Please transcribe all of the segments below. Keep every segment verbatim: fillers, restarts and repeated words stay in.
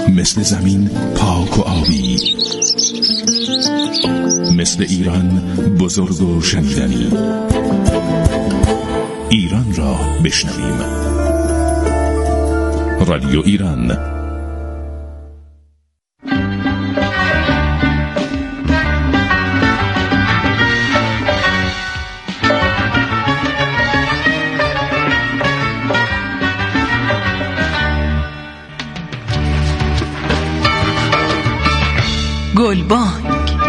مثل زمین پاک و آبی، مثل ایران بزرگ و شنیدنی. ایران را بشنویم. رادیو ایران. گلبانگ.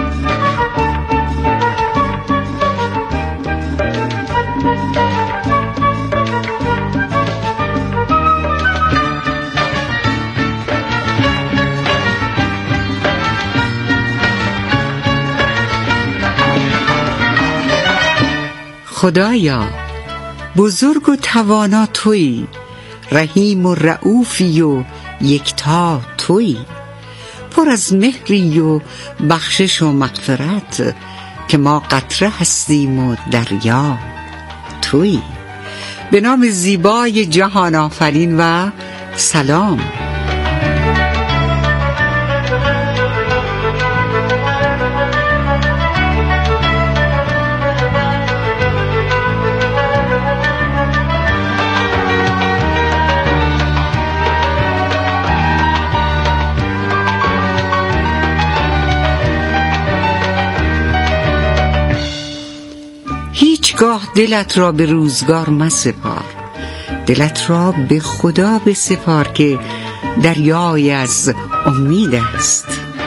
خدایا بزرگ و توانا تویی، رحیم و رئوفی و یکتا تویی، پر از مهری و بخشش و مغفرت، که ما قطره هستیم و دریا تویی. به نام زیبای جهان آفرین و سلام. هیچگاه دلت را به روزگار مسپار، دلت را به خدا بسپار که دریای از امید است.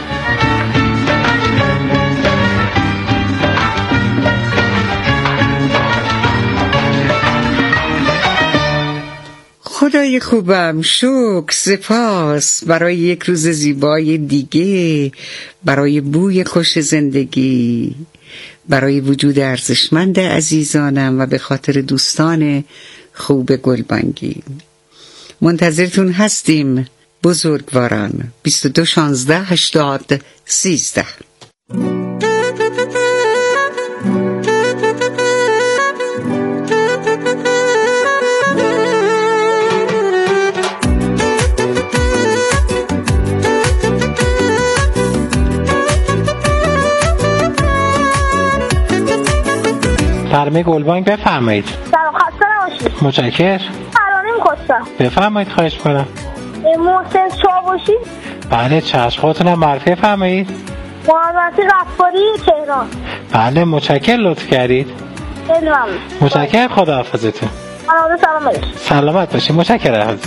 خدای خوبم، شکر سپاس برای یک روز زیبای دیگه، برای بوی خوش زندگی، برای وجود ارزشمند عزیزانم و به خاطر دوستان خوب گلبانگی. منتظرتون هستیم بزرگواران. بیست و دو شانزده هشتاد سیزده. فرمه گلبانگ بفرمایید. سلام، خسته نباشید. متشکرم. فرانیم کستم. بفرمایید، خواهش کنم. محسن چاوشی. بله چشم، خودتونم معرفی فرمایید. محمد غفاری تهران. بله متشکرم، لطف کردید. خیلی ممنون. متشکرم، خداحافظتون. سلامت سلامت. سلامت باشید. متشکرم.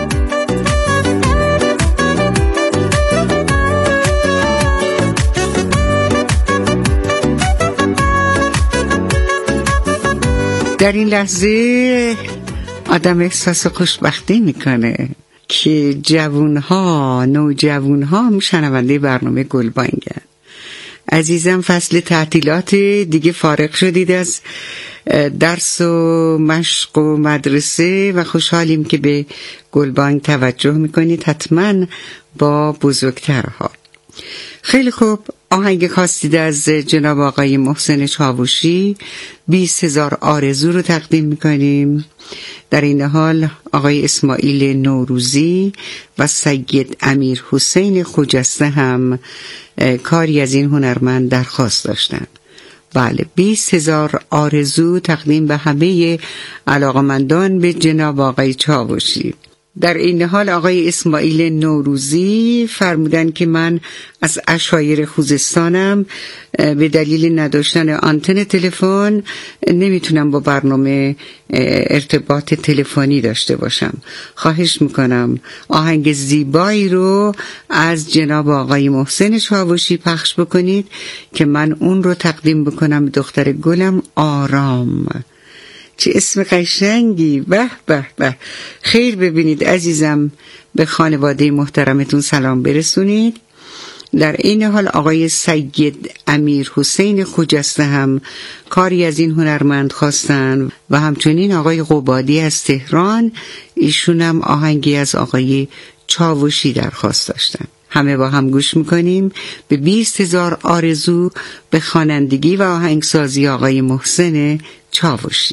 در این لحظه آدم احساس خوشبختی میکنه که جوانها، نوجوانها شنونده برنامه گلبانگن. عزیزم، فصل تعطیلات دیگه فارغ شدید از درس و مشق و مدرسه و خوشحالیم که به گلبانگ توجه میکنید، حتما با بزرگترها. خیلی خوب، آهنگ خواستید از جناب آقای محسن چاوشی، بیست هزار آرزو رو تقدیم میکنیم. در این حال آقای اسماعیل نوروزی و سید امیر حسین خجسته هم کاری از این هنرمند درخواست داشتن. بله، بیست هزار آرزو تقدیم به همه علاقمندان به جناب آقای چاوشی. در این حال آقای اسماعیل نوروزی فرمودن که من از عشایر خوزستانم، به دلیل نداشتن آنتن تلفن نمیتونم با برنامه ارتباط تلفنی داشته باشم. خواهش میکنم آهنگ زیبایی رو از جناب آقای محسن چاوشی پخش بکنید که من اون رو تقدیم بکنم به دختر گلم آرام. چه اسم قشنگی. به به به. خیر ببینید عزیزم، به خانواده محترمتون سلام برسونید. در این حال آقای سید امیر حسین خجسته هم کاری از این هنرمند خواستن و همچنین آقای قبادی از تهران، ایشون هم آهنگی از آقای چاوشی درخواست داشتن. همه با هم گوش میکنیم به بیست هزار آرزو به خوانندگی و آهنگسازی آقای محسن چاوشی.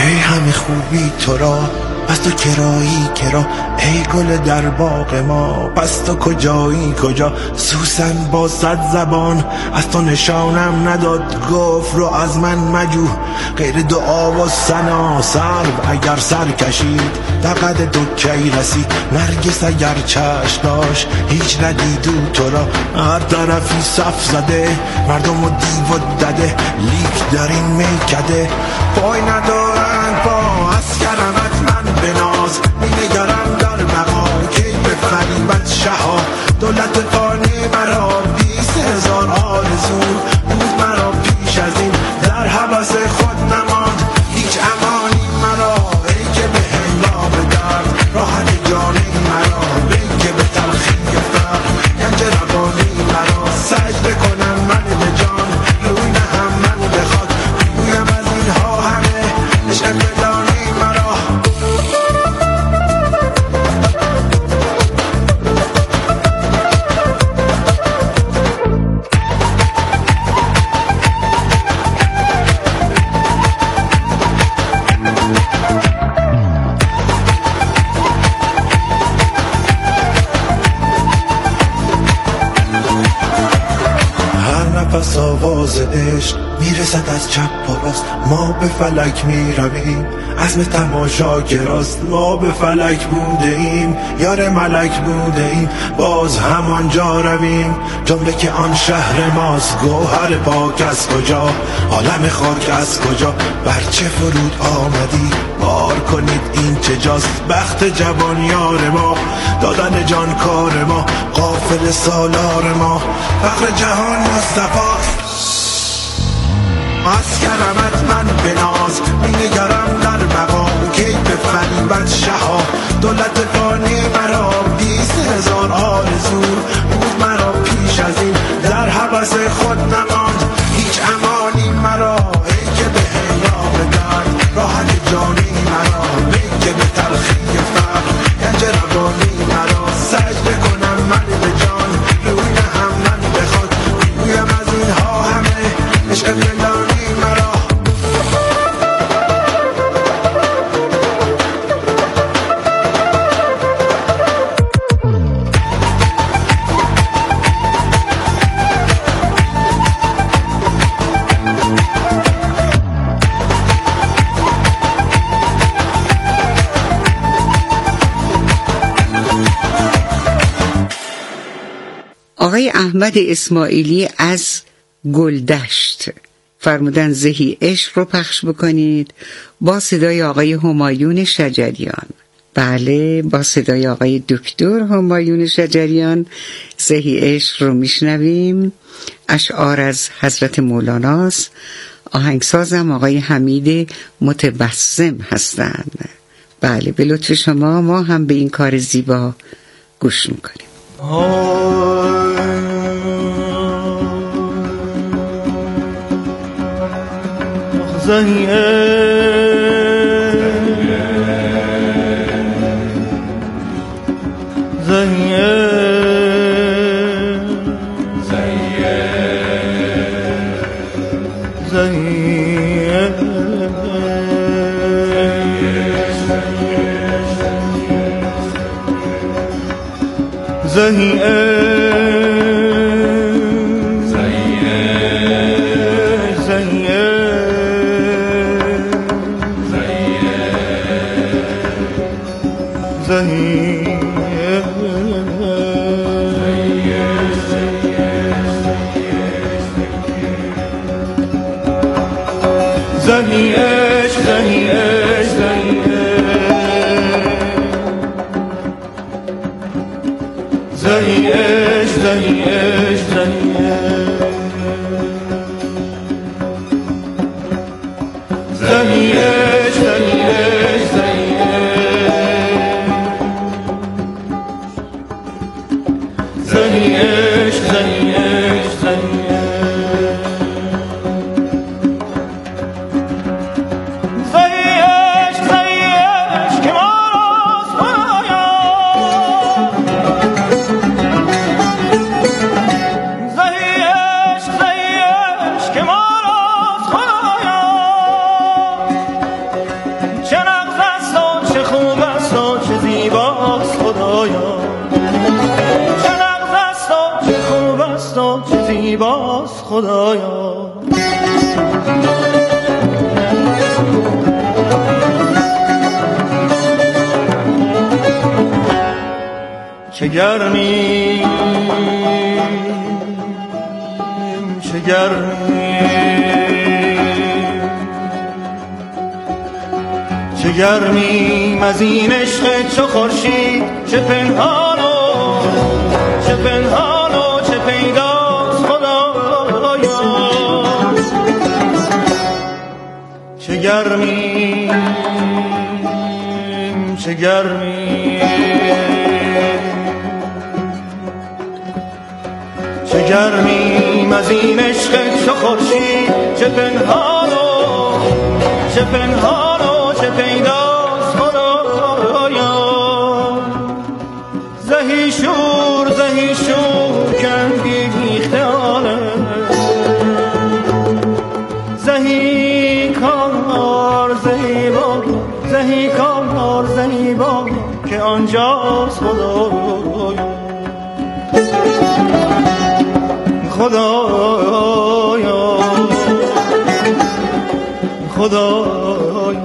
ای همه خوبی تو را پس تو کرایی کرا، ای گل در باغ ما پس تو کجایی کجا. سوسن با صد زبان از تو نشانم نداد، گفت رو از من مجو غیر دعا و ثنا. سرو اگر سر کشید در قد تو کی رسید، نرگس اگر چشم داشت هیچ ندیدو تو را. هر طرفی صف زده مردم و دیو و دده، لیک در این میکده پای ندارند پا. از کرمت من به ناز می‌نگرم در بقا، کی بفریبد شها دولت فانی مرا. بیست هزار آرزو بود مرا پیش از این، در هوس خود نماند هیچ امانی مرا. ای که به هنگام درد راحت جانی مرا، ای که به تلخی فرق گنج روانی مرا. سجده کنم من به جان روی نهم من بخواد، گویم از اینها همه عشق بدانی مرا. نفس آواز عشق میرسد از چپ و راست، ما به فلک میرویم عزم تماشاگراست. ما به فلک بوده ایم یار ملک بوده ایم، باز همانجا رویم جمله که آن شهر ماست. گوهر پاک از کجا عالم خاک از کجا، بر چه فرود آمدی بار کنید این چه جاست. بخت جوان یار ما دادن جان کار ما، غافل سالار ما فخر جهان مصطفی. از کرمت من به ناز می‌نگرم در بقا، کی بفریبد شها دولت فانی مرا. بیست هزار آرزو بود مرا پیش از این، در هوس خود نماند هیچ امانی مرا. ای که به هنگام درد راحت جانی مرا، ای که به تلخی فرق گنج روانی مرا. سجده کنم من به جان روی نهم من بخواد، گویم از اینها همه عشق بدانی مرا. آقای احمد اسماعیلی از گلدشت فرمودن زهی عشق رو پخش بکنید با صدای آقای همایون شجریان. بله، با صدای آقای دکتر همایون شجریان زهی عشق رو میشنویم. اشعار از حضرت مولاناست. آهنگسازم آقای حمید متبسم هستند. بله، به لطف شما ما هم به این کار زیبا گوش میکنیم. زهیه زهیه زهیه زهیه زهیه خدایا. چه گرمی چه گرمی چه گرمی از این عشق چو خورشید، چه پنهان و چه پنهان و چه پیداست خدایا. چه گرمی چه گرمی چه گرمی از این عشق چو خورشید، چه پنهان و چه پنهان و چه پیداست خدایا. زهی شور زهی شور کندی خیاله، زهی کار زهی با زهی کار زهی با که آنجاست خدایا. خدایا خدایا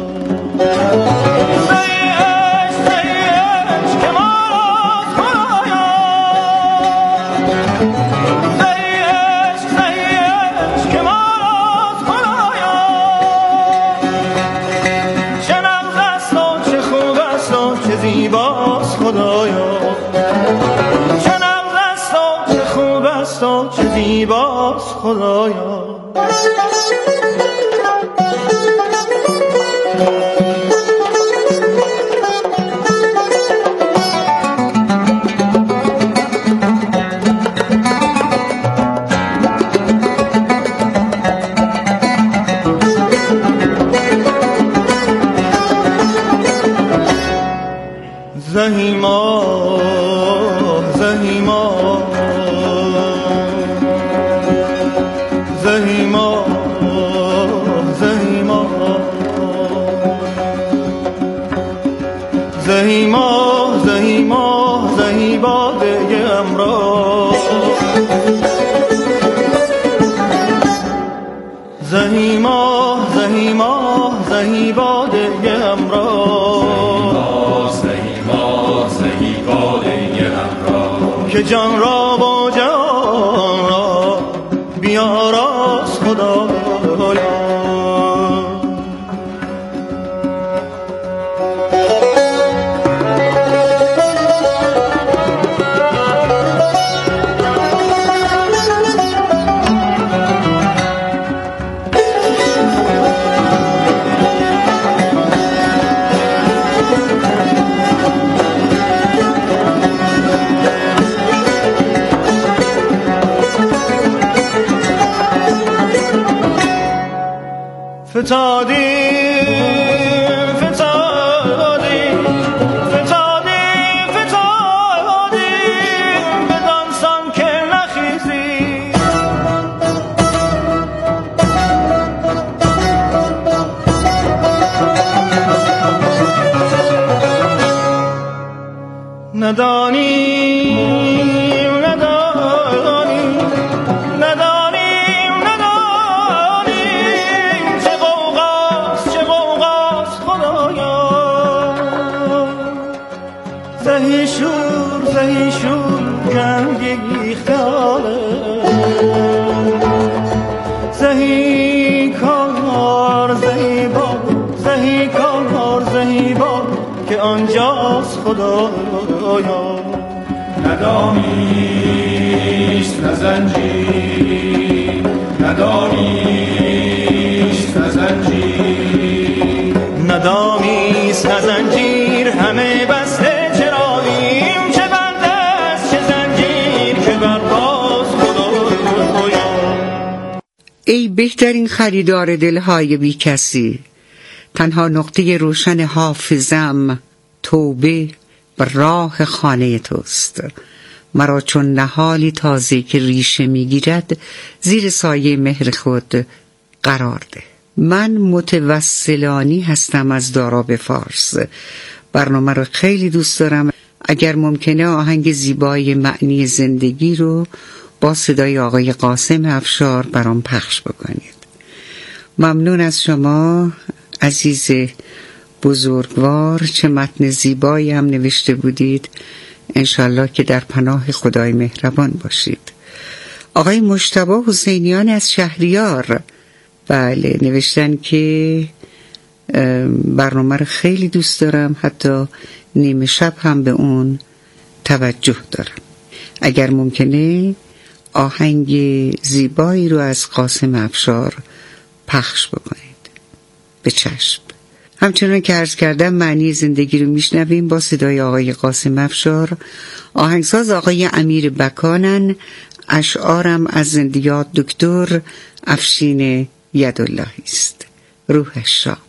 زیش زیش که ماراست خدایا. زیش زیش که ماراست خدایا. چه نغز است و چه خوب است و چه زیباست خدایا. چه نغز است و چه خوب است و چه زیباست خدایا. زهی ماه زهی ماه زهی ماه زهی ماه زهی ماه زهی ماه زهی باده امراه. زهی ماه زهی ماه زهی باده امراه. زهی باده امراه که جان را با جان را بیاراست خدایا. فتادیم فتادیم فتادیم فتادیم بدانسان که نخیزی. ندانیم ندانیم ندانیم ندانیم چه غوغاست چه غوغاست خدایا. زهی شور زهی شور گنگی خیاله، زهی کار زهی با زهی کار زهی با که آنجاست خدایا. ندامیست نه زنجیر ندامیست نه زنجیر ندامیست نه زنجیر همه بسته چراییم. چه بند است چه زنجیر که برباز خدایا. ای بهترین خریدار دلهای بی کسی، تنها نقطه روشن حافظم توبه و راه خانه توست. مرا چون نهالی تازه که ریشه میگیرد زیر سایه مهر خود قرار ده. من متوسلانی هستم از دارا به فارس. برنامه رو خیلی دوست دارم. اگر ممکنه آهنگ زیبای معنی زندگی رو با صدای آقای قاسم افشار برام پخش بکنید. ممنون از شما عزیز بزرگوار، چه متن زیبایی هم نوشته بودید. انشالله که در پناه خدای مهربان باشید. آقای مجتبی حسینیان از شهریار، بله، نوشتن که برنامه رو خیلی دوست دارم، حتی نیمه شب هم به اون توجه دارم. اگر ممکنه آهنگ زیبایی رو از قاسم افشار پخش بکنید. به چشم. همچنان که عرض کردم معنی زندگی رو میشنویم با صدای آقای قاسم افشار. آهنگساز آقای امیر بکانن. اشعارم از زندیات دکتر افشین یداللهی است. روحش شاد.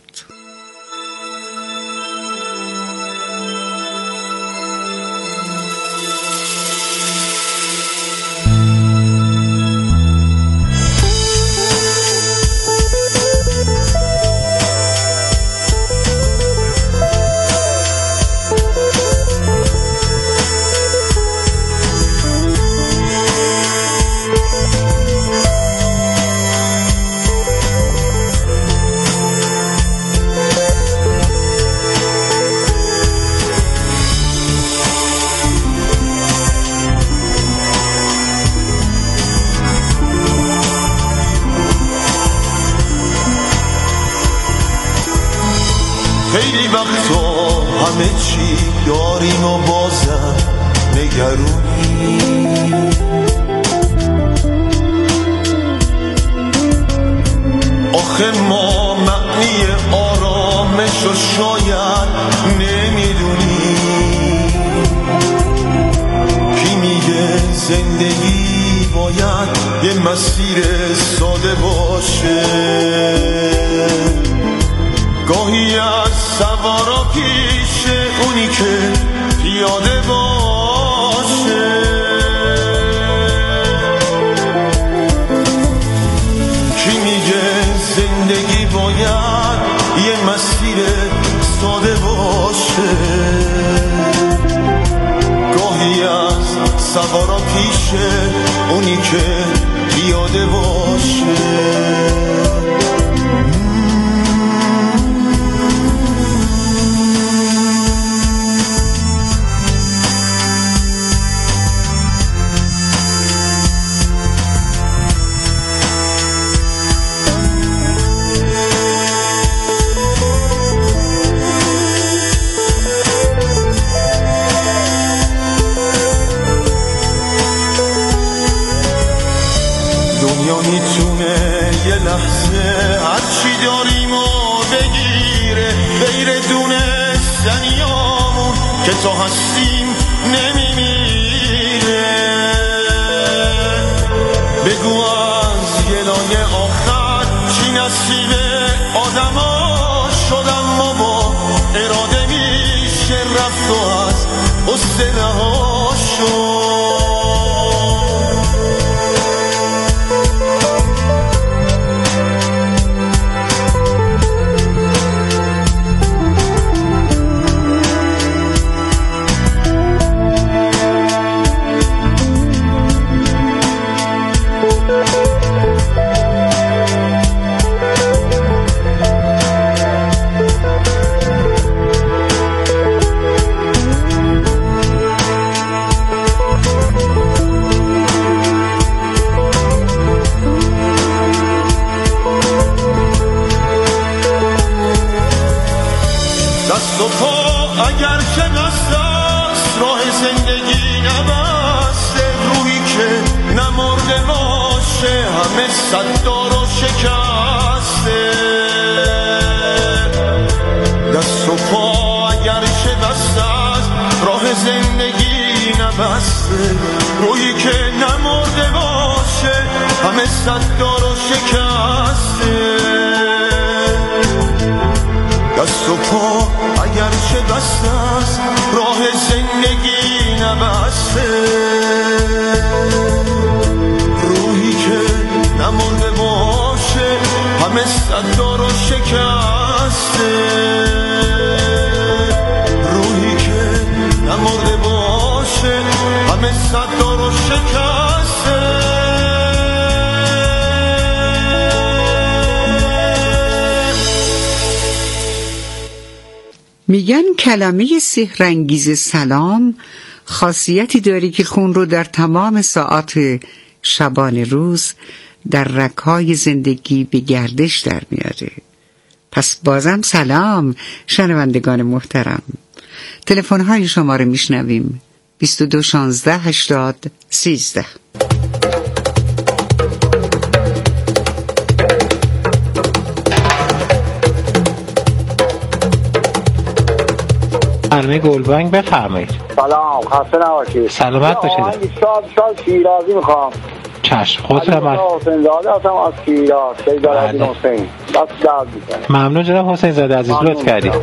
خیلی وقتا همه چی داریم و بازم نگرونی، آخه ما معنی آرامش رو شاید نمیدونی. کی میگه زندگی باید یه مسیر ساده باشه؟ گاهی از سوارا پیش اونی که پیاده باشه. کی میگه زندگی باید یه مسیر ساده باشه؟ گاهی از سوارا پیش اونی که پیاده باشه. میتونه یه لحظه هرچی داریم و بگیره، غیر دونستنیامون که تا هستیم نمیمیره. بگو از گلای آخر چی نصیب آدم ها شدم، ما با اراده میشه رفت و از غصه رها شد. دست و پا اگر که دست است راه زندگی نبسته، روحی که نمرده باشه همه صددار و شکسته. دست و پا اگر که دست است راه زندگی نبسته، روحی که نمرده باشه همه صددار و شکسته. دست و پا اگر چه بسته است راه زندگی نبسته، روحی که نمرده باشه همه صددار و شکسته. روحی که نمرده باشه همه صددار و شکسته. میگن کلمه سحرانگیز سلام خاصیتی داری که خون رو در تمام ساعات شبان روز در رگ‌های زندگی به گردش در میاره. پس بازم سلام شنوندگان محترم. تلفن‌های شما رو میشنویم. بیست و دو شانزده هشتاد سیزده. خانم گلبانگ بفرمایید. سلام، خسته نباشید. سلامت باشید. شاد شاد شیرازی میخوام. چشم، خودتون هم حسین زاده هستم از شیراز. سید العظیم حسین. دست درد میکنم. ممنون جناب حسین زاده عزیز، لطف کردید.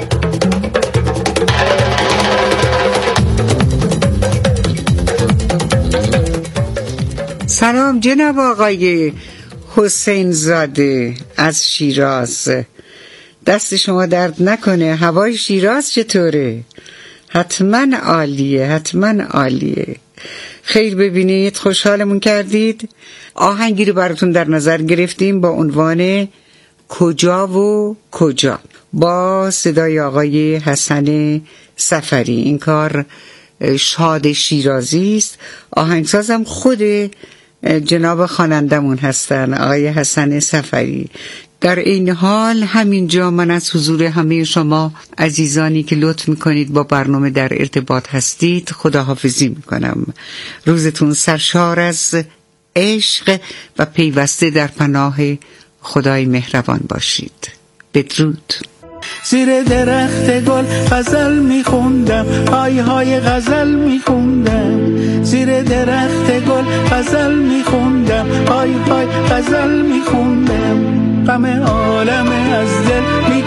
سلام جناب آقای حسین زاده از شیراز. دست شما درد نکنه. هوای شیراز چطوره؟ حتما عالیه، حتما عالیه. خیر ببینید، خوشحالمون کردید. آهنگی رو براتون در نظر گرفتیم با عنوان کجا و کجا با صدای آقای حسن سفری. این کار شاد شیرازی است. آهنگسازم خود جناب خوانندمون هستن، آقای حسن سفری. در این حال همینجا من از حضور همه شما عزیزانی که لطف میکنید با برنامه در ارتباط هستید خداحافظی میکنم. روزتون سرشار از عشق و پیوسته در پناه خدای مهربان باشید. بدرود. زیر درخت گل غزل میخوندم، های های غزل میخوندم. زیر درخت گل غزل میخوندم، های های غزل میخوندم. غم عالم از دل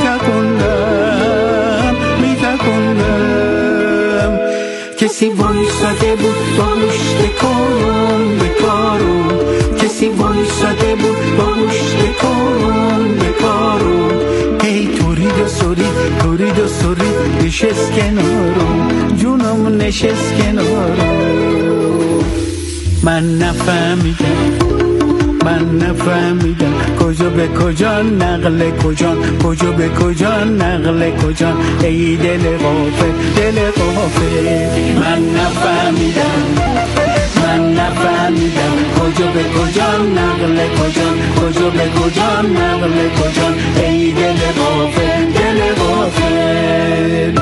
میتکندم میتکندم. کسی وایساده بود با مشت کارون به کارون، کسی وایساده بود با مشت کارون به کارون. ای تورید و سورید تورید و سورید نشست کنارم، جونم نشست کنارم. من نفهمیدم من نفهمیدم کجا به کجا نقل کجان، کجا به کجا نقل کجان. ای دل غافل دل غافل. من نفهمیدم من نفهمیدم کجا به کجا نقل کجان، کجا به کجا نقل کجان. ای دل غافل دل غافل.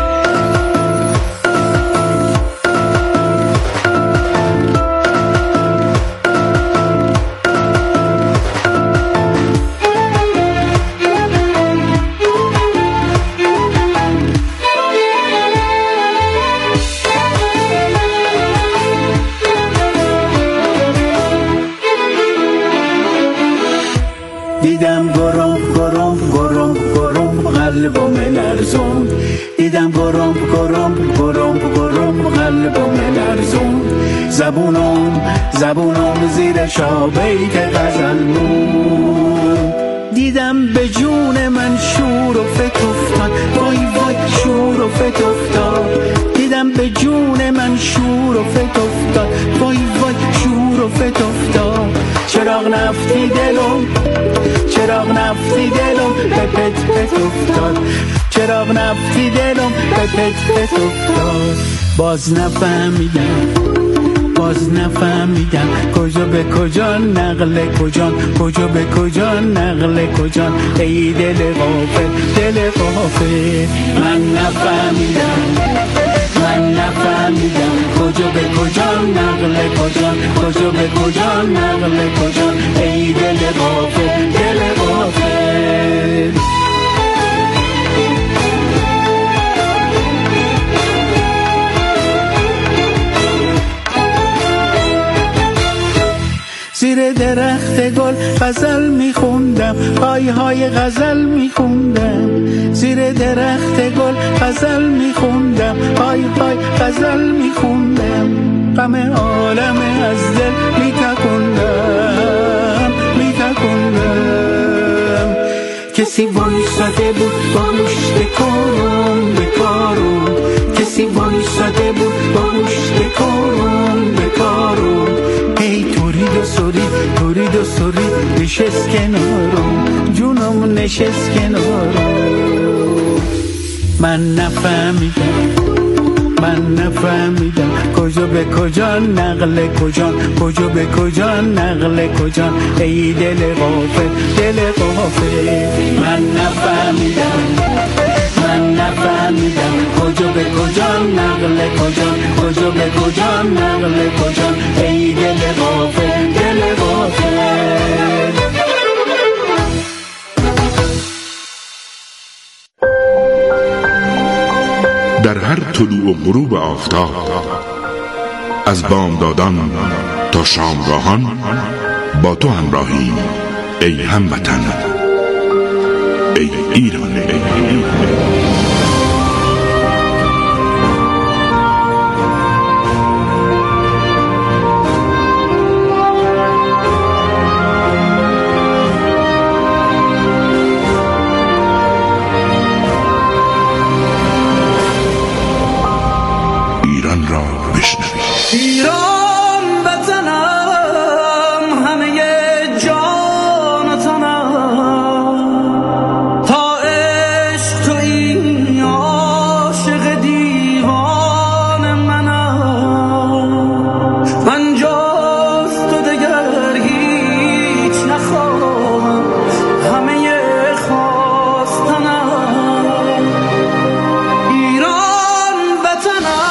دیدم گرم گرم گرم گرم قلبم لرزون، دیدم گرم گرم گرم گرم قلبم لرزون. زبونم زبونم زیر شابیت غزل مون. دیدم به جون من شور و فت افتاد، وای وای شور و فت افتاد. دیدم به جون من شور و فت افتاد، وای وای شور و فت افتاد. چراغ نفتی دلم چراغ نفتی دلم به پت پت افتاد، چراغ نفتی دلم به پت پت افتاد. باز نفهمیدم باز نفهمیدم کجا به کجا نقل کجان، کجا به کجا نقل کجان. ای دل غافل دل غافل. من نفهمیدم من نفهمیدم کجا به کجا نقل کجان، کجا به کجا نقل کجان. ای دل غافل دل غافل. زیر درخت گل غزل میخوندم، های های غزل میخوندم. زیر درخت گل غزل میخوندم، های های غزل میخوندم. غم عالم از دل میتکندم میتکندم. کسی وایساده بود با مشت کارون به کارون، کسی وایساده بود با مشت کارون به کارون. ای تورید و سورید تورید و سورید نشست کنارم، جونم نشست کنارم. من نفهمیدم من نفهمیدم کجا به کجا نقل کجا کجا به کجا نقل کجا ای دل غافل دل غافل من نفهمیدم من نفهمیدم کجا به کجا نقل کجا کجا به کجا نقل کجا ای دل غافل دل غافل. در هر طلوع و غروب آفتاب، از بامدادان تا شامگاهان با تو همراهیم ای هموطن، ای ایران، ای ایران. ایران را بشنوید. ایران وطنم همه جان و تنم، تا عشق تویی عاشق دیوان منم، من جز تو دگر هیچ نخواهم همه خواستنم. ایران وطنم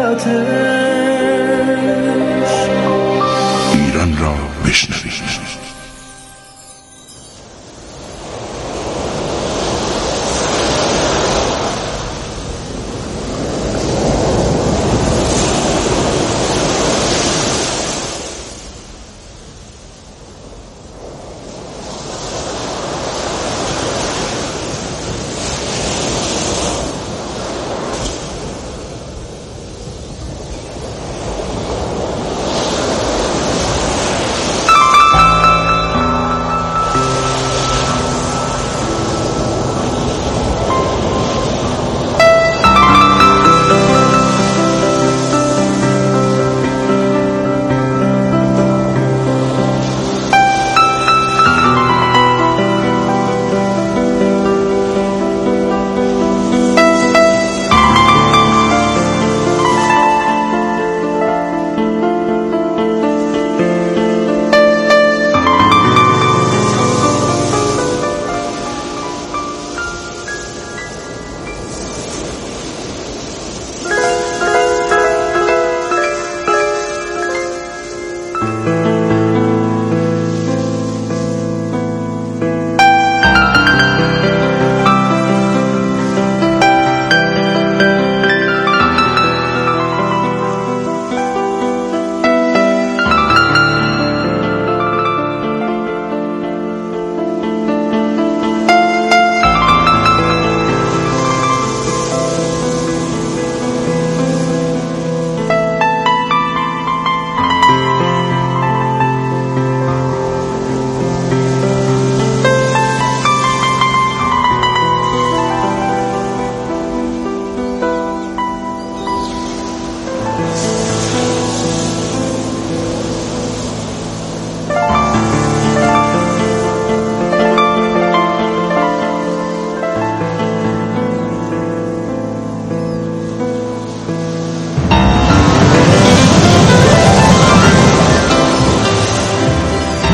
ایران را بشنوید.